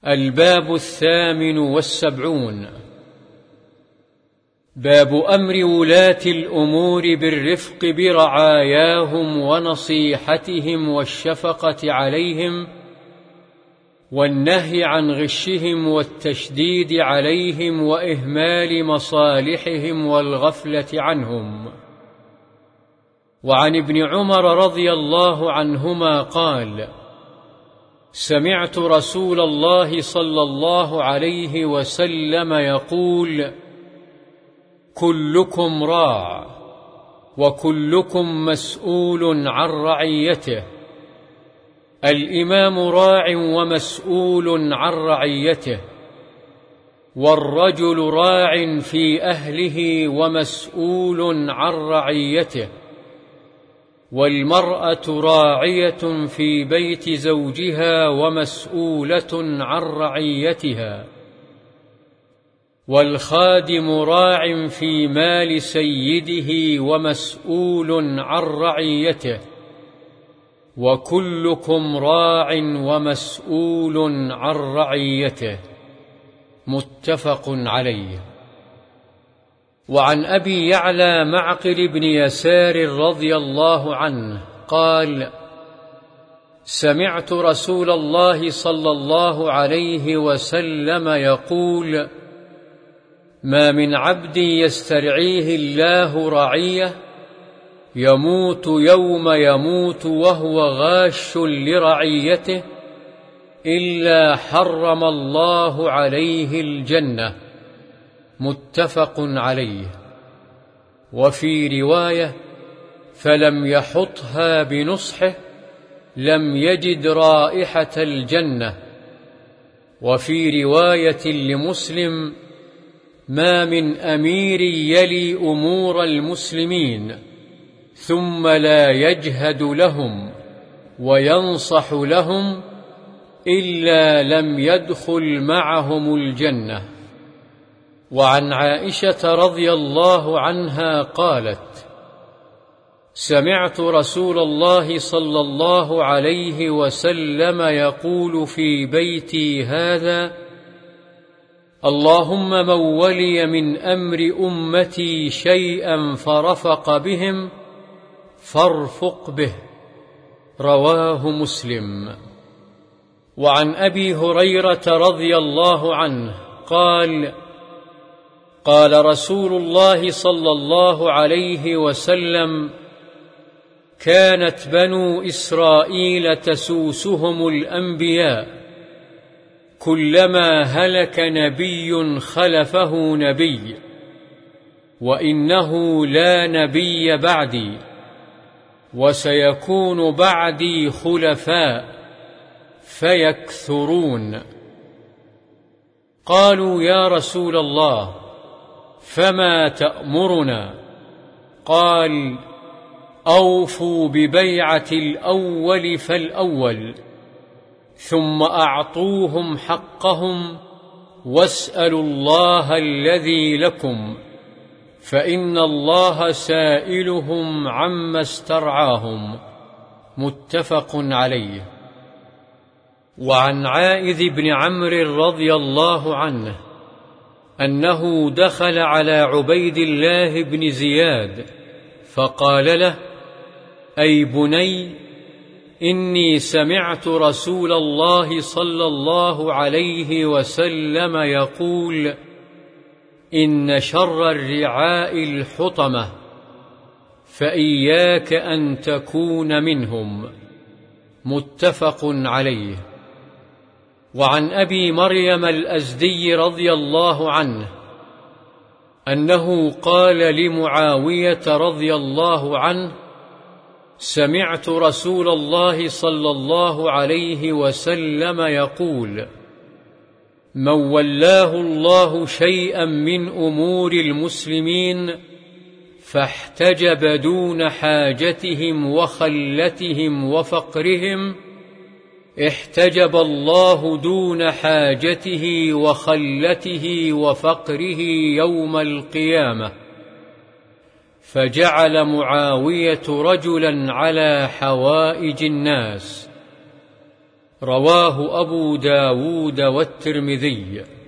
الباب 78. باب أمر ولاة الأمور بالرفق برعاياهم ونصيحتهم والشفقة عليهم، والنهي عن غشهم والتشديد عليهم وإهمال مصالحهم والغفلة عنهم. وعن ابن عمر رضي الله عنهما قال: سمعت رسول الله صلى الله عليه وسلم يقول: كلكم راع وكلكم مسؤول عن رعيته. الإمام راع ومسؤول عن رعيته، والرجل راع في أهله ومسؤول عن رعيته، والمرأة راعية في بيت زوجها ومسؤولة عن رعيتها، والخادم راع في مال سيده ومسؤول عن رعيته، وكلكم راع ومسؤول عن رعيته. متفق عليه. وعن أبي يعلى معقل بن يسار رضي الله عنه قال: سمعت رسول الله صلى الله عليه وسلم يقول: ما من عبد يسترعيه الله رعية يموت يوم يموت وهو غاش لرعيته إلا حرم الله عليه الجنة. متفق عليه. وفي رواية: فلم يحطها بنصحه لم يجد رائحة الجنة. وفي رواية لمسلم: ما من أمير يلي أمور المسلمين ثم لا يجهد لهم وينصح لهم إلا لم يدخل معهم الجنة. وعن عائشة رضي الله عنها قالت: سمعت رسول الله صلى الله عليه وسلم يقول في بيتي هذا: اللهم من ولي من أمر أمتي شيئا فرفق بهم فارفق به. رواه مسلم. وعن أبي هريرة رضي الله عنه قال: قال رسول الله صلى الله عليه وسلم: كانت بنو إسرائيل تسوسهم الأنبياء، كلما هلك نبي خلفه نبي، وإنه لا نبي بعدي، وسيكون بعدي خلفاء فيكثرون. قالوا: يا رسول الله، فما تأمرنا؟ قال: أوفوا ببيعة الأول فالأول، ثم أعطوهم حقهم، واسألوا الله الذي لكم، فإن الله سائلهم عما استرعاهم. متفق عليه. وعن عائذ بن عمرو رضي الله عنه أنه دخل على عبيد الله بن زياد فقال له: أي بني، إني سمعت رسول الله صلى الله عليه وسلم يقول: إن شر الرعاء الحطمة، فإياك أن تكون منهم. متفق عليه. وعن أبي مريم الأزدي رضي الله عنه أنه قال لمعاوية رضي الله عنه: سمعت رسول الله صلى الله عليه وسلم يقول: من ولاه الله شيئا من أمور المسلمين فاحتجب دون حاجتهم وخلتهم وفقرهم، احتجب الله دون حاجته وخلته وفقره يوم القيامة. فجعل معاوية رجلا على حوائج الناس. رواه أبو داود والترمذي.